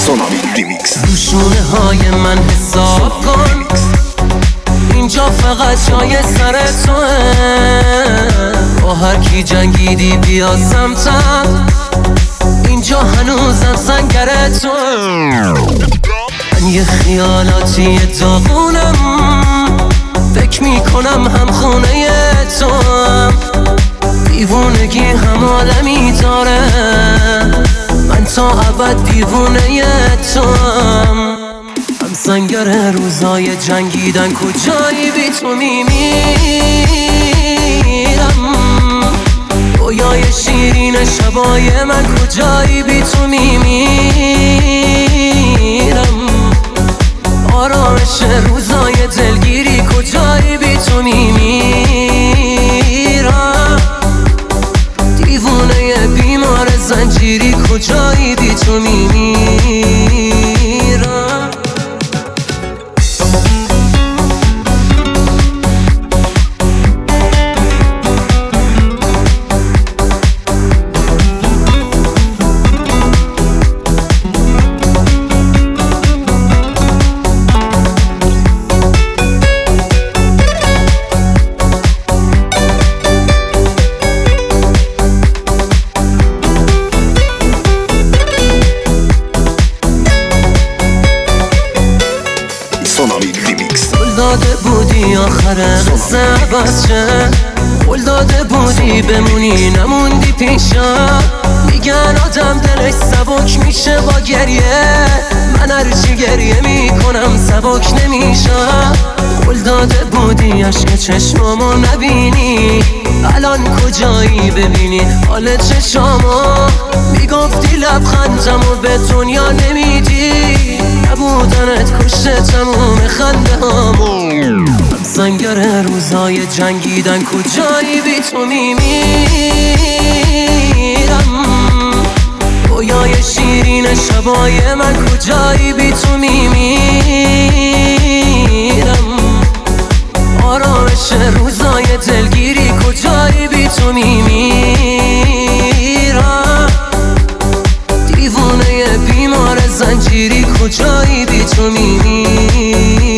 روشونه های من حساب کن، اینجا فقط جای سر توه. با هر کی جنگیدی بیا سمتم، اینجا هنوزم سنگر توه. من یه خیالاتی داغونم، فکر میکنم هم خونه توام. دیوونگی هم عالمی داره، من تا ابد دیوونه توام. هم سنگر روزای جنگیدن، کجایی بی تو میمیرم. رویای شیرین شبای من، کجایی بی تو میمیرم. آرامش روزای دلگیری، کجایی بی تو میمیرم. دیوونه بیمار زنجیری، کجایی بی تو میمیرم. داده بودی آخر قصه بچه، قول داده بودی بمونی نموندی پیشم. میگن آدم دلش سبک میشه با گریه، من هرچی گریه میکنم سبک نمیشم. قول داده بودی عشق چشمامو نبینی، الان کجایی ببینی حال چشمامو. میگفتی لبخندمو به دنیا نمیدی، نبودنت کشته تموم خنده هامو. هم سنگر روزای جنگیدن، کجایی بی تو میمیرم. رویای شیرین شبای من، کجایی بی تو میمیرم. آرامش روزای دلگیری، کجایی بی تو میمیرم. دیوونه بیمار زنجیری، کجایی بی تو میمیرم.